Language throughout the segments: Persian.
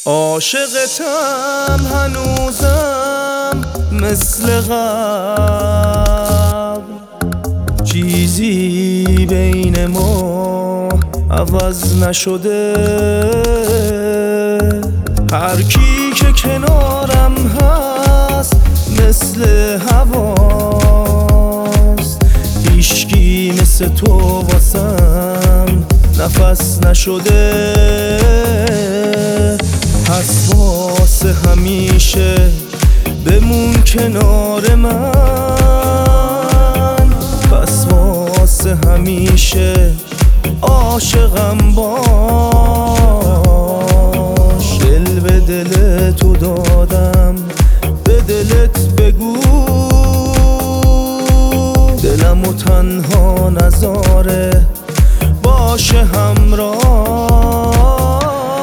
عاشقتم هنوزم مثل قبل، چیزی بین ما عوض نشده. هر کی که کنارم هست مثل هواست، هیچکی مثل تو واسم نفس نشده. پس واسه همیشه بمون کنار من، پس واسه همیشه عاشقم باش. دل به دل تو دادم، به دلت بگو دلمو تنها نذاره، باشه همراه.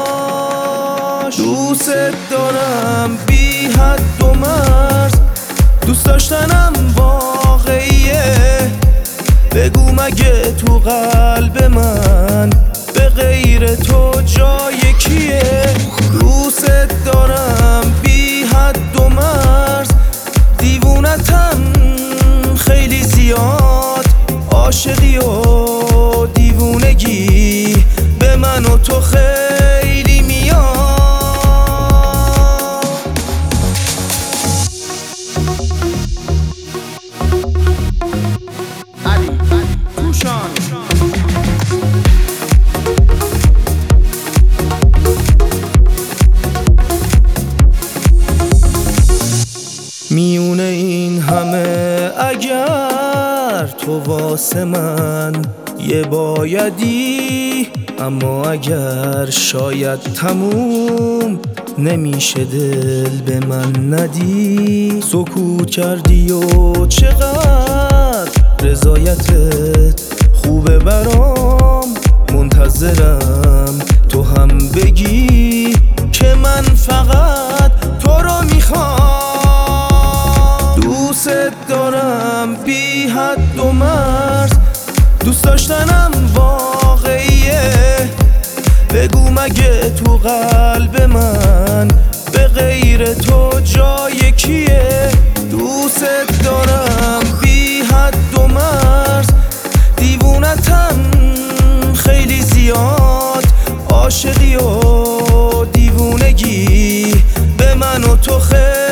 دوست دارم بی حد و مرز، دوست داشتنم واقعیه. بگو مگه تو قلب من به غیر تو جای کیه؟ دوست دارم بی حد و مرز، دیوونتم خیلی زیاد. عاشقی و دیوونگی به من و تو خیلی میاد. میونه این همه اگر تو واسه من یه بایدی، اما اگر شاید تموم نمیشه دل به من ندی. سکوت کردی و چقدر رضایتت خوبه برام، منتظرم تو هم بگی که من فقط تو رو میخوام. دوست دارم بی حد و مرز، دوست داشتنم واقعیه. بگو مگه تو قلب من به غیر تو جای کیه؟ دوست دارم بی حد و مرز، دیوونتم خیلی زیاد. عاشقی و دیوونگی به من و تو خیلی